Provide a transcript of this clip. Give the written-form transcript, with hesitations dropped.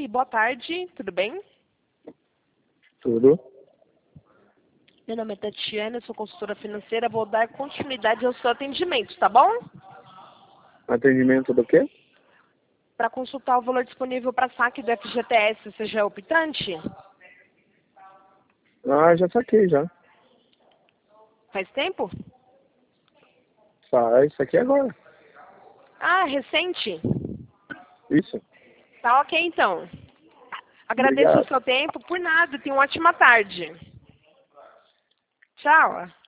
Oi, boa tarde, tudo bem? Tudo. Meu nome é Tatiana, eu sou consultora financeira, vou dar continuidade ao seu atendimento, tá bom? Atendimento do quê? Para consultar o valor disponível para saque do FGTS, você já é optante? Ah, já saquei já. Faz tempo? Isso aqui é agora. Ah, recente? Isso. Tá ok, então. Agradeço o Obrigado. seu tempo, por nada, tenha uma ótima tarde. Tchau.